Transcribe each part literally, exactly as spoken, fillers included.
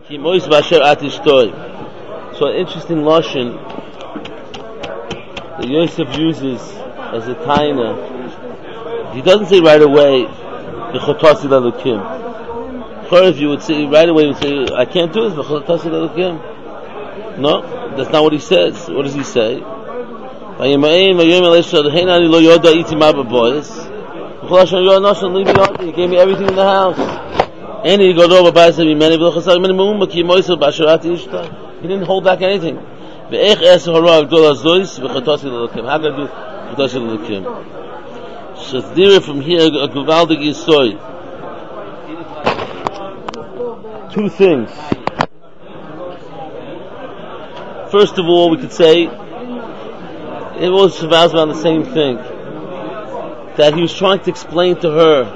Ki mois basher at ishtoi. So an interesting lashon that Yosef uses as a taina. He doesn't say right away v'chotasi l'elokim. If you would say right away, you would say I can't do this v'chotasi l'elokim. No, that's not what he says. What does he say? He gave me everything in the house. And he goes over by said, he didn't hold back anything. How can I do So there from here a gewaldig yisoid. Two things. First of all, we could say it was about the same thing, that he was trying to explain to her.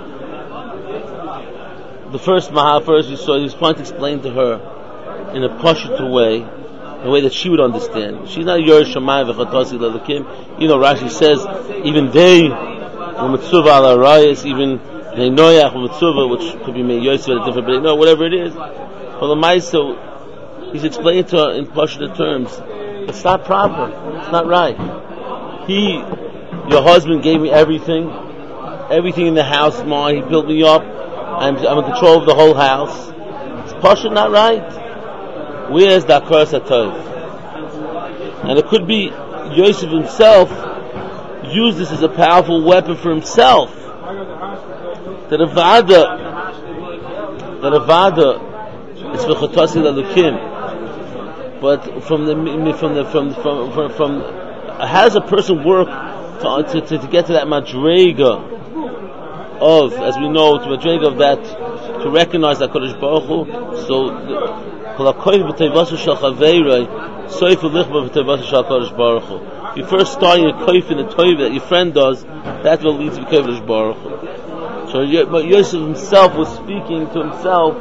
The first Maha, first you saw, he was trying to explain to her in a pashut way, in a way that she would understand. She's not Yerush Shammai v'chatasi l'elokim. You know, Rashi says even they were mitzvah ala rayas, even they noyach were mitzvah, which could be made Yosef at a different, but no, whatever it is. But the Ma'aso, he's explaining to her in pashut terms. It's not proper. It's not right. He, your husband, gave me everything, everything in the house is mine. He built me up. I'm, I'm in control of the whole house. It's pashut not right. Where's the akras hatov? And it could be Yosef himself used this as a powerful weapon for himself. That a vada, that a vada is for v'chotasi l'elokim. But from the from the from from from, from how does a person work to to, to, to get to that madrega of, as we know, to madrega of that, to recognize that Kodesh Baruch Hu. So if you first start your koif in the toiv that your friend does, that will lead to Kodesh Baruch Hu. So Yosef himself was speaking to himself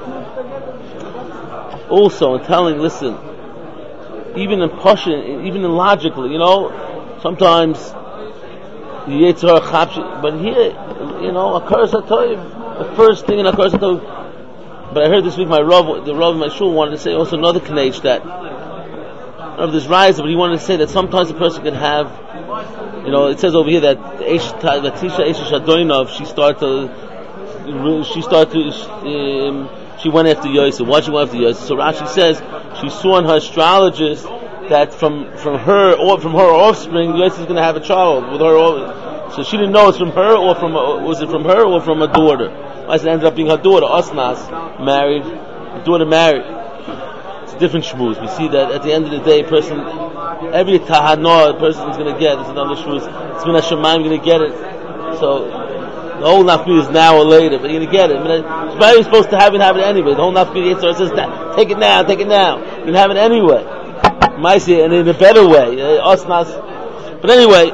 also and telling, listen, even in passion, even in logically, you know, sometimes the Yetzirah chapshi, but here, you know, a curse hatoiv, the first thing in a curse hatoiv. But I heard this week my Rav, the Rav in my shul wanted to say also another knech that, I don't know if this rises, but he wanted to say that sometimes a person can have, you know, it says over here that Tisha Eshesh Adoinov, she started to, she started to, um, she went after Yosef. Why she went after Yosef? So Rashi says she saw in her astrologist that from from her or from her offspring, Yosef is going to have a child with her. So she didn't know it's from her or from was it from her or from a daughter. I said it ended up being her daughter. Osnas married, the daughter married. It's a different shmuz. We see that at the end of the day, a person, every tahana a person is going to get. It's another shmuz. It's been a Shemaim going to get it. So. The whole nafkid is now or later, but you're going to get it. I mean, it's probably supposed to have it, have it anyway. The whole nafkid says, take it now, take it now. You can have it anyway. Might see it, and in a better way. Osnas. But anyway,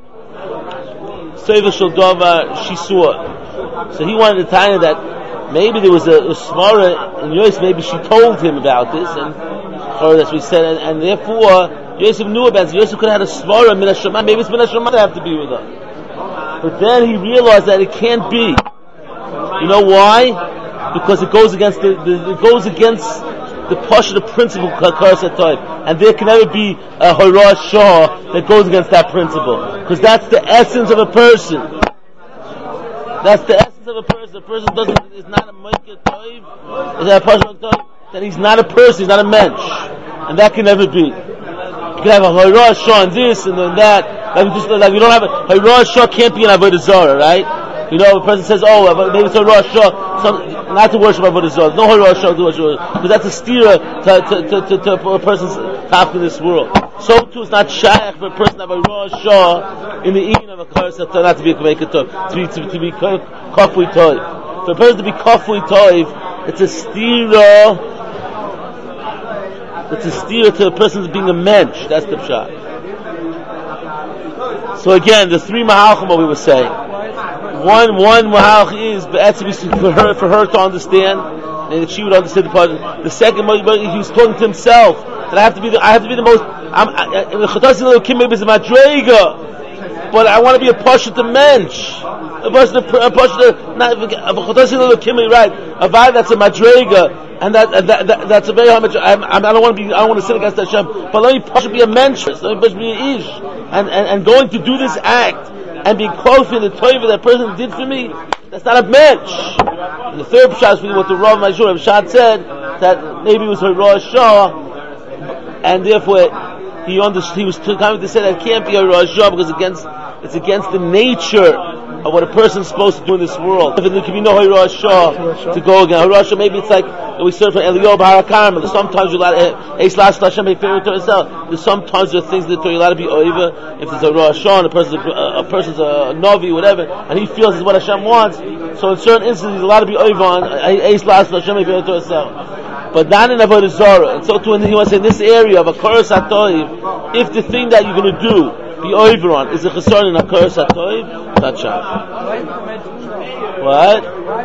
Seva Shaldovar, she saw. So he wanted to tell her that maybe there was a, a smara in Yosef, maybe she told him about this, and or as we said, and, and therefore Yosef knew about it. Yosef could have had a smara, min hashema. Maybe it's min hashema to have to be with her. But then he realized that it can't be. You know why? Because it goes against the, the it goes against the pasha, the principle karas hatoiv, and there can never be a hara shah that goes against that principle, because that's the essence of a person. That's the essence of a person. A person doesn't is not a moiket toiv, is that a pasha toiv? That he's not a person, he's not a mensch, and that can never be. You can have a hara shah and this and then that. Like we just like we don't have a Hara Shah can't be an Avodah Zarah, right? You know, a person says, "Oh, maybe it's Hara Shah, not to worship Avodah Zarah." No Hara Shah to worship, because that's a steer to to, to, to, to a person's top in this world. So too, it's not shaykh for a person to have a Hara Shah in the evening of a Karas not to be a Kamei to be to, to be Kafui Toiv. For a person to be Kafui Toiv, it's a steer. It's a steer to a person being a mensch. That's the pshat. So again, the three mahalchim what we were saying. One one mahalch is for her for her to understand, and that she would understand the part. The second, he was talking to himself that I have to be the I have to be the most. I'm the chatasi l'elokim maybe is a madrega, but I want to be a pasha to mensch. I a person, a person, not right, a vibe that's a madrega, and that, and that, that that's a very high madrega. I don't want to be, I don't want to sin against Hashem, but let me push be a mentress, let me push be a ish, and, and, and going to do this act, and being qualified the toiva that person did for me, that's not a mensch. And the third pshat is what the Rav Mashur Rav said, that maybe it was her Rosh Hashanah, and therefore, he understood, he was coming to say that it can't be a Rosh Hashanah because against, it's against the nature of what a person is supposed to do in this world. If there can be no Rosh Hashanah to go again. Rosh Hashanah, maybe it's like we serve from Eliyahu B'Harakarmel. There's sometimes you're allowed to, Eis Hashem favorite to himself. There's sometimes there are things that you're allowed to be over. If there's a Rosh Hashanah, a person's a, a person's a Novi, whatever, and he feels is what Hashem wants. So in certain instances, he's allowed to be over on Eis Hashem favorite to himself. But not in Avodah Zarah. And so too, he wants to say in this area of a Koros HaToiv, if the thing that you're going to do, be over on, is a Chesron in a Koros HaToiv, that's shot. What?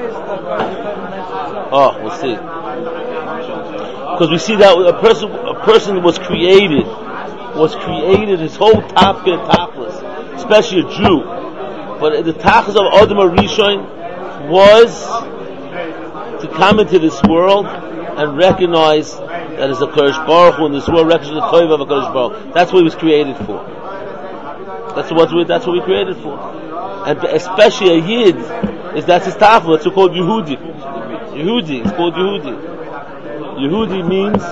Oh, we'll see. Because we see that a person, a person was created, was created, his whole top and tachlis, especially a Jew. But the tachlis of Adam HaRishon was to come into this world and recognize that is a Kodesh Baruch Hu in this world, recognize the Toiv of a Kodesh Baruch Hu. That's what he was created for. That's what we, that's what we created for. And especially a Yid, is that's his tafel. It's called Yehudi. Yehudi. It's called Yehudi. Yehudi means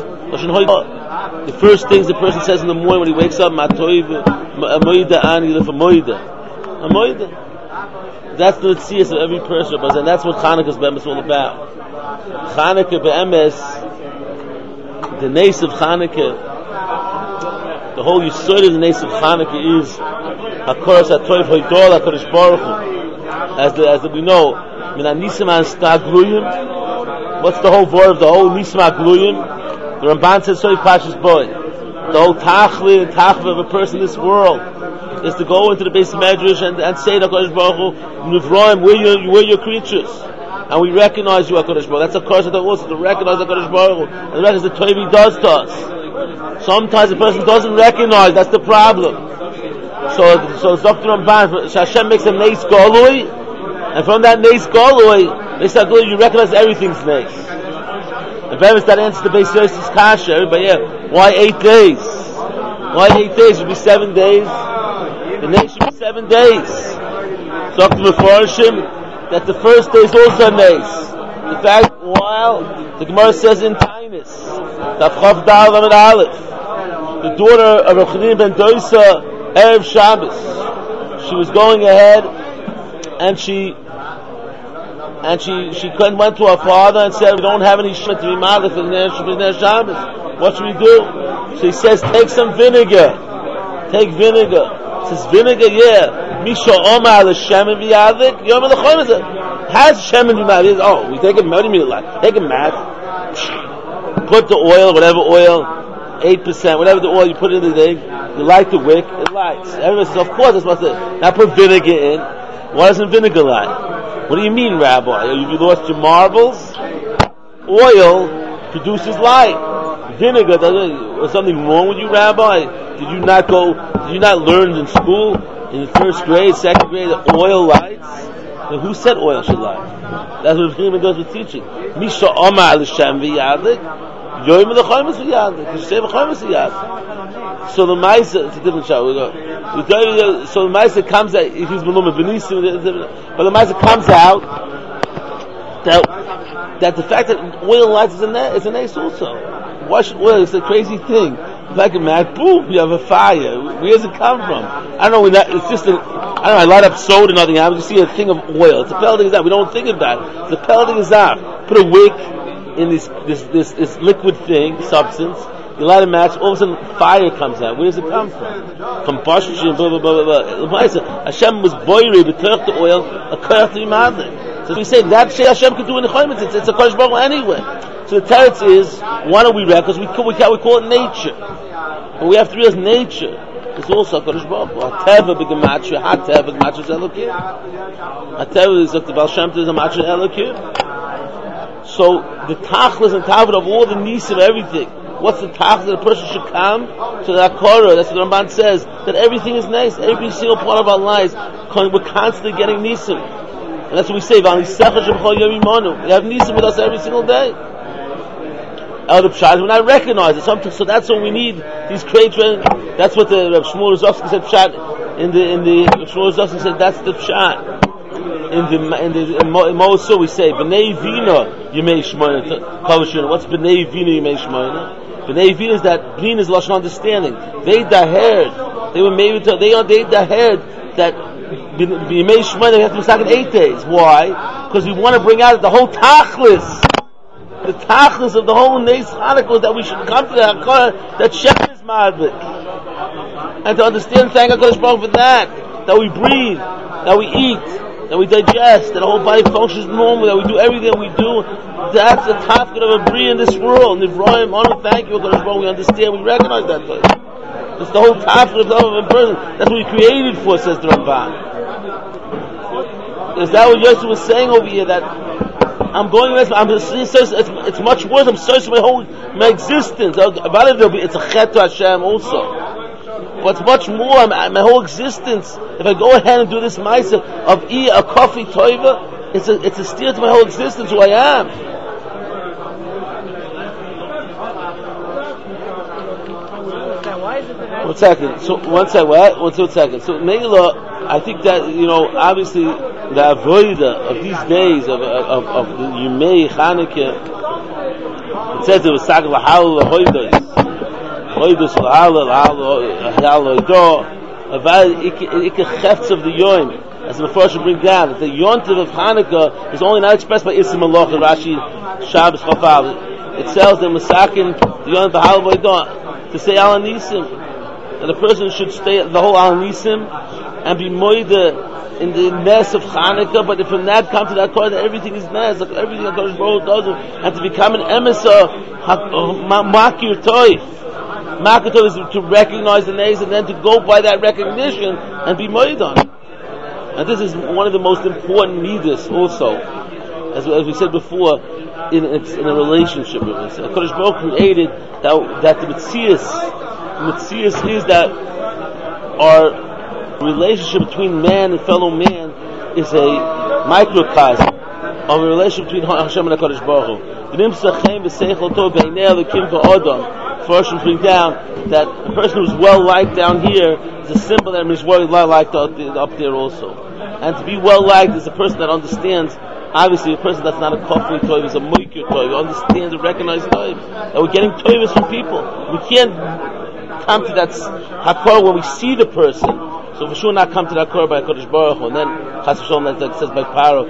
the first things the person says in the morning when he wakes up, Matoiv, Moida Ani, for Moida. Moida. That's the tzias of every person, and that's what Chanukah's Be'emes is all about. Chanukah Be'emes, the nace of Chanukah, the whole yisod of the nace of Chanukah is HaKoros HaToiv Hoydol HaKadosh Baruch Hu. As the, as the, we know, Min HaNisim HaSta Gluyim. What's the whole word of the whole Nisim HaGluyim? The Ramban says so Pashas Boy. The whole tachli and tachva of a person in this world is to go into the base of Medrash and, and say to HaKadosh Baruch Hu, Nivroim, we're your, we're your creatures. And we recognize you, HaKadosh Baruch Hu. That's a course of the also to recognize HaKadosh Baruch Hu. And recognize the Toiv He does to us. Sometimes the person doesn't recognize, that's the problem. So, so it's Doctor Ramban, Hashem makes a Neis Golui, and from that Neis Golui, Neis Golui, you recognize everything's Neis. If ever that answers the base Yosef's Kasha, everybody, yeah, why eight days? Why eight days? It should be seven days. The Neis should be seven days. Doctor Mefarshim, that the first day is also Neis. The fact, while the Gemara says in Tainus, Tafchav Dal Lamed Aleph, the daughter of Rav Chanina ben Doisa, Erev Shabbos, she was going ahead, and she, and she, she went to her father and said, "We don't have any shit to be malach for the Shabbos. What should we do?" So he says, "Take some vinegar. Take vinegar." He says, "Vinegar, yeah. Misha Omar l'Shem v'yadik Yom l'Chol." Has Shem and Yimad? Oh, we take it. What do you mean like? Take a mat. Put the oil, whatever oil, eight percent, whatever the oil you put in the thing. You light the wick, it lights. Everyone says, of course, it's supposed to. Now put vinegar in. Why doesn't vinegar light? What do you mean, Rabbi? Have you lost your marbles? Oil produces light. Vinegar doesn't. Is something wrong with you, Rabbi? Did you not go? Did you not learn in school in the first grade, second grade that oil lights? Now, who said oil should light? That's what Rav does with teaching. Misha Omar l'Shem v'yadik. Yoim l'Chol v'yadik. Kishem l'Chol v'yadik. So the Maisa, it's a different show. We go. We go so the Maisa comes out. He's Maluma Benisim, but the Maisa comes out that that the fact that oil lights is an is an ace also. Why should oil? It's a crazy thing. Like a mat, boom, you have a fire. Where does it come from? I don't know. We're not, it's just a. I don't know. I light up soda, nothing happens. You see a thing of oil. It's a pelleting zaf. We don't think about it. It's a pelleting zaf. Put a wick in this this this this liquid thing, substance. You light a match, all of a sudden fire comes out. Where does it come from? Combustion, blah, blah, blah, blah, blah. Hashem was boiry, b'terch the oil, a kerch to imadlik. So we say that Shei Hashem can do in the Chayim, it's, it's a Kodesh Baruch Hu anyway. So the teretz is, why don't we read? Because we, we, we call it nature. But we have to realize nature is also a Kodesh Baruch Hu. Ha-teva b'gematria, ha-teva b'gematria is Elokim. Ha-teva is, the Baal Shem Tov is a matria Elokim. So the tachlis and tavod of all the nisim of everything, What's the tach that a person should come to the Akora? That's what the Ramban says, that everything is nice. Every single part of our lives, we're constantly getting nisim. And that's what we say, we have nisim with us every single day. Elder Pshat, when I recognize it, something, so that's what we need. These creators, that's what the Rav Shmuel Rozovsky said. Pshat in the in the Rav Shmuel Rozovsky said that's the Pshat. In the in the in Mosul we say B'nei Vina Yemei Shmoyna Kavashuna. What's B'nei Vina Yemei Shmoyna? B'nei Vina is that Vina is lashon understanding. They dahered. They were maybe to, they they dahered that Yemei Shmoyna we have to be stuck in eight days. Why? Because we want to bring out the whole tachlis. The tachlis of the whole Neis Hanukkah was that we should come to the Hakara that Shem is Madlik, and to understand, thank HaKadosh Baruch for that, that we breathe, that we eat, that we digest, that the whole body functions normally, that we do everything we do. That's the tafkid of a bri in this world. Nivroim, honor, thank you, HaKadosh Baruch. We understand, we recognize that place. It's the whole tafkid of love of a person. That's what we created for, says the Ramban. Is that what Yosef was saying over here? That I'm going. I'm. It's, it's much worse. I'm searching my whole my existence. About it, it's a chet to Hashem also. What's much more, my, my whole existence. If I go ahead and do this ma'aseh of e a coffee toiva, it's a it's a steer to my whole existence. Who I am. One second. So one second. What? One, one second. So Megillah, I think that you know, obviously, the avoida of these days of of, of the Yemei Chanukah, it says it was Sag Lahal Lahoidos, Hoidos Lahal Lahal Lahoido, about Ike Chefts of the Yom, as the Mephoshim bring down that the Yontiv of Chanukah is only not expressed by Isim Malach and Rashi Shabbos Chafal. It tells them Masakin the Yontiv Lahal Lahoido to say Al Nisim. And the person should stay the whole Al Nisim and be moide in the mess of Chanukah, but if from that come to that core that everything is mess, like everything that Kodesh Baruch does, and to become an emissar, makir toif. Makir toif is to recognize the names and then to go by that recognition and be moide on it. And this is one of the most important midas also, as, as we said before, in, in a relationship with us. Kodesh Baruch created that, that the Metzias, Metzias is that our relationship between man and fellow man is a microcosm of a relationship between Hashem and HaKadosh Baruch Hu. First we bring down that a person who's well liked down here is a symbol that is well liked up there also. And to be well liked is a person that understands. Obviously, a person that's not a kofli toiv is a moikir toiv. Understands and recognizes toiv. And we're getting toivs from people. We can't come to that hakor when we see the person. So we should not come to that hakor by Kodesh Baruch Hu. And then Chas v'Shalom, like it says by Paro,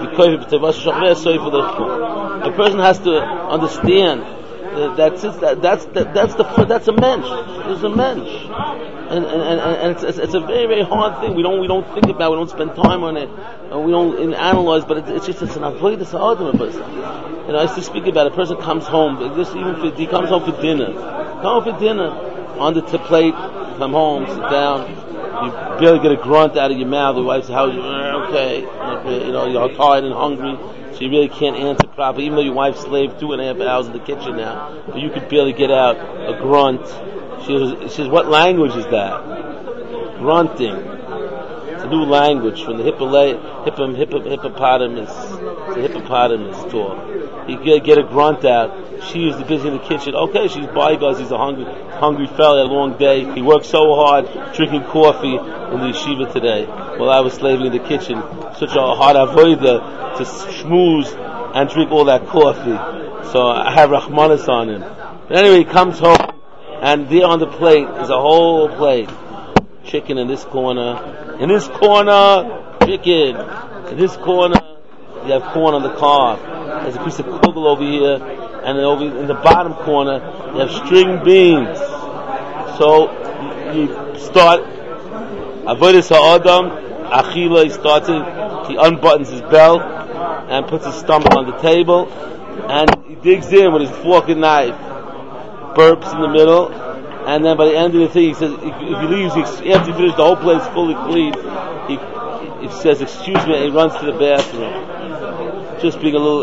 the person has to understand that that's that, that's that, that's the that's a mensch. It's a mensch, and and, and, and it's, it's it's a very very hard thing. We don't we don't think about. It, we don't spend time on it, and we don't analyze. But it, it's just it's an avoid. It's hard to a person. You know, I used to speak about it. A person comes home. Just even for, he comes home for dinner. Come home for dinner on the t- plate. Come home, sit down. You barely get a grunt out of your mouth. The wife says, "How are you?" Okay, you know, you're tired and hungry. So you really can't answer properly, even though your wife slaved two and a half hours in the kitchen now. But you could barely get out a grunt. She, was, she says, what language is that? Grunting. It's a new language from the hippole- hippom, hippom, hippopotamus. It's a hippopotamus talk. You get, get a grunt out. She was busy in the kitchen. Okay, she's by guys. He's a hungry, hungry fella. Had a long day. He worked so hard drinking coffee in the yeshiva today while I was slaving in the kitchen. Such a hard avoida to schmooze and drink all that coffee. So I have Rahmanas on him. But anyway, he comes home, and there on the plate is a whole plate. Chicken in this corner. In this corner, chicken. In this corner, you have corn on the cob. There's a piece of kugel over here. And then over in the bottom corner, you have string beans. So you start avodas ha'adam, achila. He starts it. He unbuttons his belt and puts his stomach on the table, and he digs in with his fork and knife. Burps in the middle, and then by the end of the thing, he says, if he leaves, after he finishes the whole place fully clean, he, he says, "Excuse me," and he runs to the bathroom, just being a little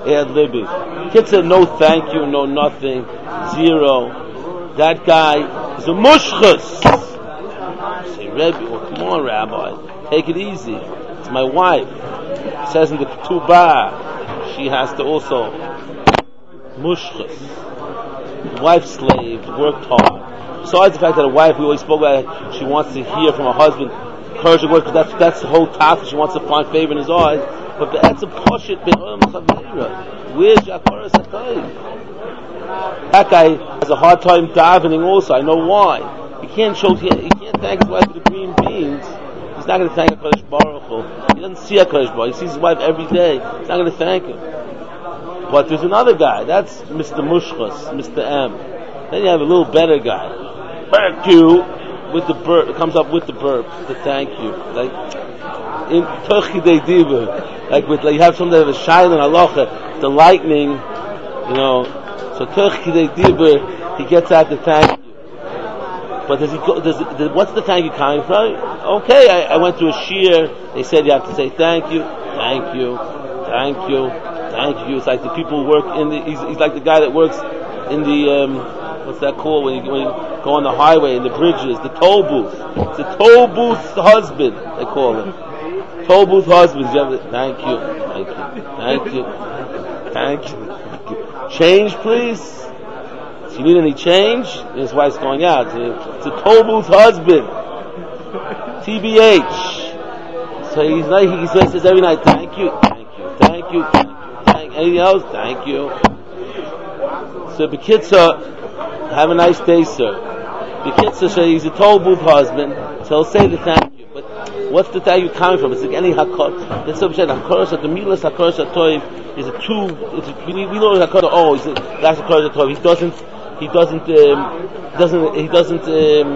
Ad Libby. Kid said no thank you, no nothing, zero. That guy is a mushchus. Say, Rebbe, well, come on, Rabbi, take it easy. It's my wife. It says in the Ketubah, she has to also mushchus. Wife slave, worked hard. Besides the fact that a wife, we always spoke about it, she wants to hear from her husband, encouraging words, because that's, that's the whole task. She wants to find favor in his eyes. But that's a poshut. Where's Yakara Sakai? That guy has a hard time davening also. I know why. He can't show, he can't thank his wife for the green beans. He's not going to thank HaKadosh Baruch Hu. He doesn't see HaKadosh Baruch Hu. He sees his wife every day. He's not going to thank him. But there's another guy. That's Mister Mushchus, Mister M. Then you have a little better guy. Thank you. With the burp. It comes up with the burp. The thank you. Like, in Tochidei Diva. Like with, like you have something of a shine and halacha, the lightning, you know. So Tochidei Diva, he gets out the thank you. But does he go, does, does what's the thank you coming from? Okay, I, I went to a shiur. They said you have to say thank you, thank you, thank you, thank you. It's like the people who work in the. He's, he's like the guy that works in the. Um, what's that called when you, when you go on the highway in the bridges? The toll booth. It's the toll booth husband. They call it toll booth husbands. You have it. Thank you, thank you, thank you, thank you. Change, please. If you need any change, his wife's going out. It's a toll booth husband. T B H. So he's like, he says, says every night, thank you, thank you, thank you, thank you, thank you. Anything else? Thank you. So Bekitza, have a nice day, sir. Bekitza, so he's a toll booth husband, so he'll say the thank you. But what's the thank you coming from? It's like any hakor. It's so much hakor, the milas hakor shatoiv is a two. It's a, we, we know hakor. Oh, he's a, that's hakor shatoiv. He doesn't. He doesn't. Um, doesn't. He doesn't. Um,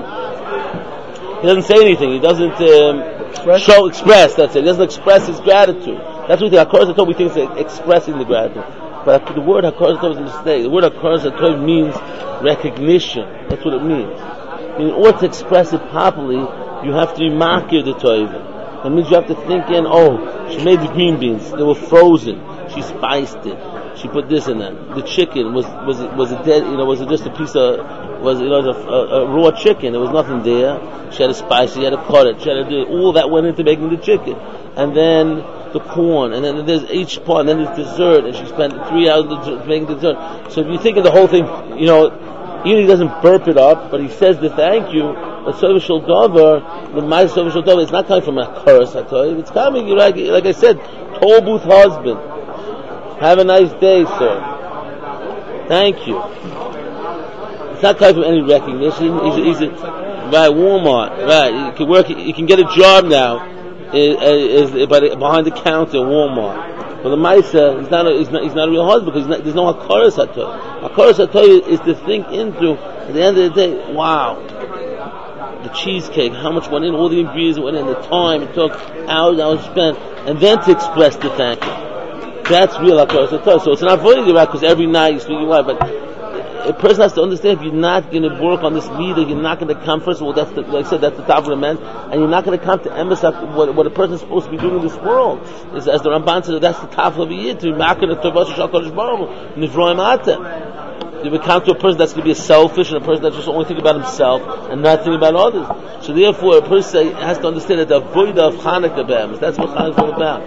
he doesn't say anything. He doesn't um, express? show express. That's it. He doesn't express his gratitude. That's what the hakor shatoiv we think is expressing the gratitude. But the word hakor shatoiv is a mistake. The word hakor shatoiv means recognition. That's what it means. In order to express it properly, you have to be makir the toiva. That means you have to think in, oh, she made the green beans. They were frozen. She spiced it. She put this in them. The chicken was was it was it dead? You know, was it just a piece of was you know a, a, a raw chicken? There was nothing there. She had to spice it. She had to cut it. She had to do all that went into making the chicken, and then the corn, and then there's each part, and then there's dessert, and she spent three hours making dessert. So if you think of the whole thing, you know, even he doesn't burp it up, but he says the thank you. But Sovishal Dover, the my Sovishal Dover, it's not coming from a curse. I tell you, it's coming. Like, like I said, toll booth husband. Have a nice day, sir. Thank you. It's not coming from any recognition. He's, he's a, right, Walmart. Right, you can work. You can get a job now. Is, is by the, behind the counter at Walmart. But the Maisa, he's not a, he's not he's not a real husband because not, there's no Hakaras Hatoy. Hakaras Hatoy is to think into at the end of the day. Wow, the cheesecake, how much went in, all the ingredients went in, the time it took, hours hours spent, and then to express the thank you. That's real Hakaras Hatoy. So it's not avoiding right because every night you speak your wife, but a person has to understand if you're not going to work on this leader, you're not going to come. First of all, that's the, like I said, that's the top of the men, and you're not going to come to emphasize what, what a person is supposed to be doing in this world. Is, as the Ramban said, that's the top of the year to be making a tovah shel Kodesh Baruch Hu nivroim atem. You become to a person that's going to be a selfish and a person that's just only thinking about himself and not thinking about others. So therefore, a person has to understand that the avodah of Chanukah be'emes, that's what Chanukah is all about.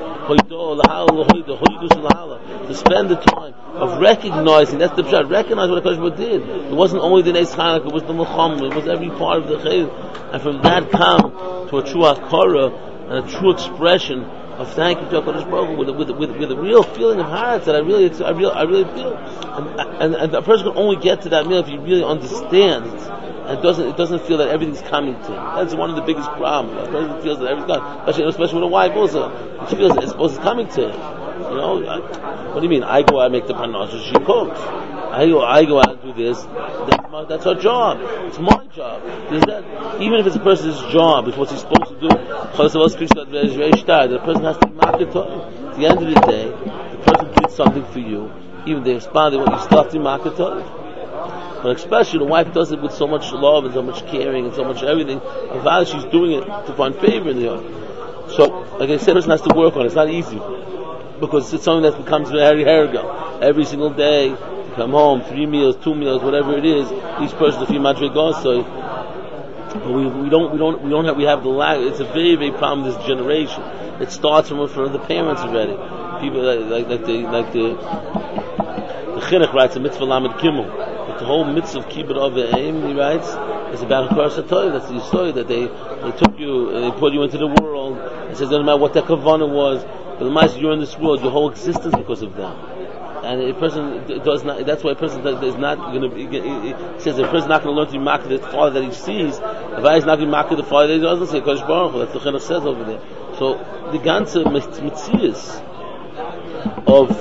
To spend the time of recognizing, that's the pshat, recognize what HaKadosh Baruch Hu did. It wasn't only the Neis Chanukah, it was the Melchama, it was every part of the Chayil. And from that come to a true Hakara and a true expression of thank you to HaKadosh Baruch Hu with, with, with, with a real feeling of heart that I really, it's, I really, I really feel. And, and, and a person can only get to that meal if he really understands and doesn't, it doesn't feel that everything's coming to him. That's one of the biggest problems. A person feels that everything's coming, especially, especially with a wife also. She feels that it's supposed to coming to him. You know, I, what do you mean? I go out and make the panos, she cooks. I go, I go out and do this. That's, my, that's her job. It's my job. Is that, even if it's a person's job, it's what he's supposed to do. The person has to be market to him. At the end of the day, the person did something for you. Even they responded when you start to market to him. But especially the wife does it with so much love and so much caring and so much everything. And while she's doing it to find favor in the earth. So, like I said, the person has to work on it. It's not easy. because it's something that becomes very hergo. Every single day, you come home, three meals, two meals, whatever it is, each person a few madrigos. So we, we don't we don't we don't have we have the lack. It's a very very problem this generation. It starts from from the parents already. People like like, like the like the the chinuch writes a mitzvah lamed gimel. But the whole mitzvah of kibbut of the aim, he writes, is about Hakaras HaTorah. That's the story that they they took you and they put you into the world. It says it doesn't matter what that kavanah was, but the mice you're in this world, your whole existence because of them. And a person does not. That's why a person does, is not going to. It says a person is not going to learn to be maked the father that he sees. If I is not going to be maked the father that he doesn't see, Kodesh Baruch Hu. That's the chinuch says over there. So the ganze mitzias of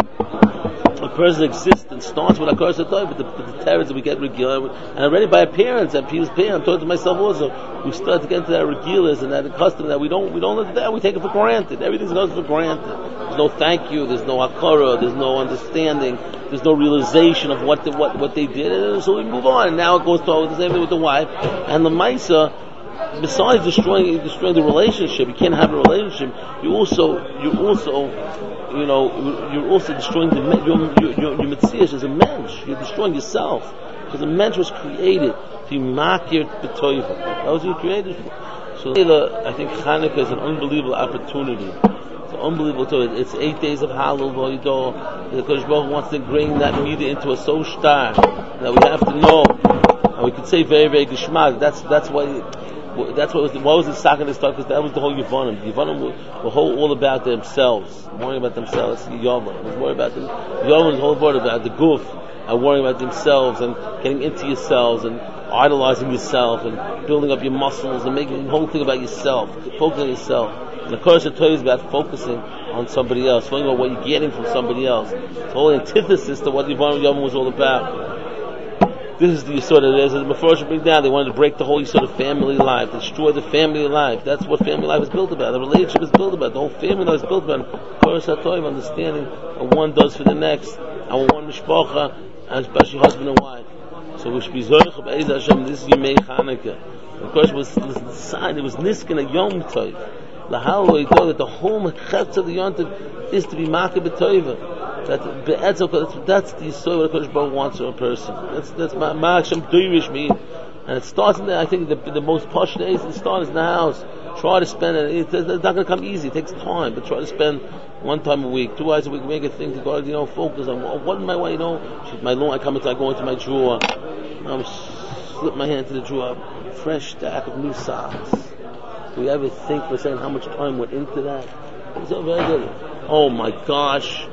a person's existence starts with Hakaras HaTorah, but the, but the terrors that we get regular, and already by parents and people's parents, I'm talking to myself also, we start to get into that regulars and that custom that we don't we don't let that, we take it for granted. Everything's goes for granted. There's no thank you, there's no hakara, there's no understanding, there's no realization of what the, what what they did, and so we move on. And now it goes to the same thing with the wife and the Maisa. Besides destroying destroying the relationship, you can't have a relationship. You also you also you know you're also destroying the your your your, your mitzias as a mensch. You're destroying yourself because the mensch was created to be makir b'toiva. That was what you created for. So I think Hanukkah is an unbelievable opportunity. It's unbelievable too. It's eight days of Hallel V'Yido. The Kodesh Baruch Hu wants to bring that media into a so star that we have to know, and we could say very very geschmack. That's that's why. That's what was the, what was the second to start, because that was the whole Yevonim. The Yevonim were, were whole, all about themselves, worrying about themselves. It's the Yavon. It was worrying about them. Yavon was the whole word about the goof, and worrying about themselves, and getting into yourselves, and idolizing yourself, and building up your muscles, and making the whole thing about yourself, focusing on yourself. And the Hakaras HaTorah is about focusing on somebody else, focusing on what you're getting from somebody else. It's the whole antithesis to what Yevonim Yavon was all about. This is the sort of, as the Mefarshim bring down, they wanted to break the whole sort of family life, destroy the family life. That's what family life is built about. The relationship is built about. The whole family life is built about Hakaras HaTorah, understanding what one does for the next, and one mishpacha, and especially husband and wife. So we should be zoich of Eiz Hashem. This is Yemei Chanukah. Of course, it was the sign. It was niskin a Yom Tov. The Hallel Yido, that the whole mechetz of the Yom Tov is to be makir b'toiva. That that's, that's the soil that Kodesh Baruch Hu wants from a person. That's that's my ma'ashem doirish mean, and it starts in there. I think the the most posh days it starts in the house. Try to spend it. It's not going to come easy. It takes time, but try to spend one time a week, two hours a week, make a thing to go. You know, focus on what am I? You know, my long. I come into I go into my drawer. I'm slip my hand into the drawer. Fresh stack of new socks. Do we ever think for a second how much time went into that? It's so very good. Oh my gosh.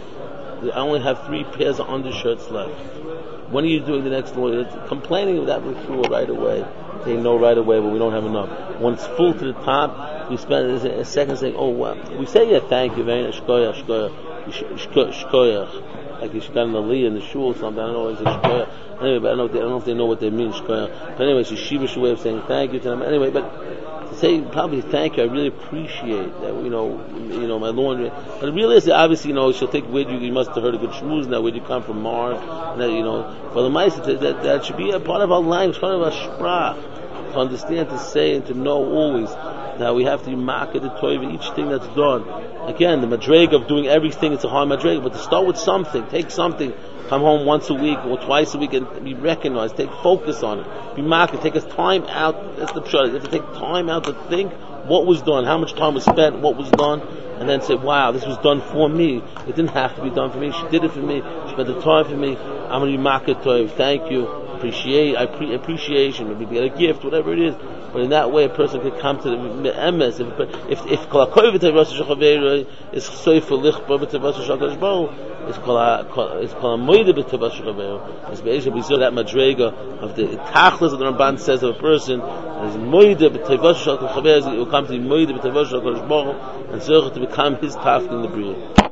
I only have three pairs of undershirts left. When are you doing the next one? Complaining of that before right away. Saying no right away, but we don't have enough. When it's full to the top, we spend a second saying, oh, wow. We say, yeah, thank you, very much. Shkoyach, shkoyach, shkoyach. Like you should got an aliyah in the shul or something. I don't know, it's a shkoyach. Anyway, but I don't know if they, I don't know if they know what they mean, shkoyach. But anyway, it's a shivish way of saying thank you to them. Anyway, but to say probably thank you, I really appreciate that, you know, you know, my laundry. But realistically, obviously, you know, she'll take with you, you must have heard a good shmooze now, where you come from Mars, and that, you know, for the mice, that, that should be a part of our language, part of our sprach, to understand, to say, and to know always that we have to be makir the toiv, each thing that's done. Again, the madreg of doing everything, it's a hard madreg, but to start with something, take something, come home once a week or twice a week and be recognized, take focus on it, be makir, take us time out, that's the pshat, you have to take time out to think what was done, how much time was spent, what was done, and then say, wow, this was done for me, it didn't have to be done for me, she did it for me, she spent the time for me, I'm going to be makir toiv, thank you, appreciate, I pre- appreciation, maybe get a gift, whatever it is. But in that way, a person could come to the emes. If if if kol hakoyvet Rosh Hashanah is soifer lichbar b'tevas Hakadosh Baruch Hu, is kol is kol hamoide b'tevas Hakadosh is be'ezah we saw that madrega of the tachlis of the Ramban says of a person is moide b'tevas Hakadosh Baruch Hu, will come to the moide b'tevas Hakadosh Baruch Hu and serve to become his tafel in the bria.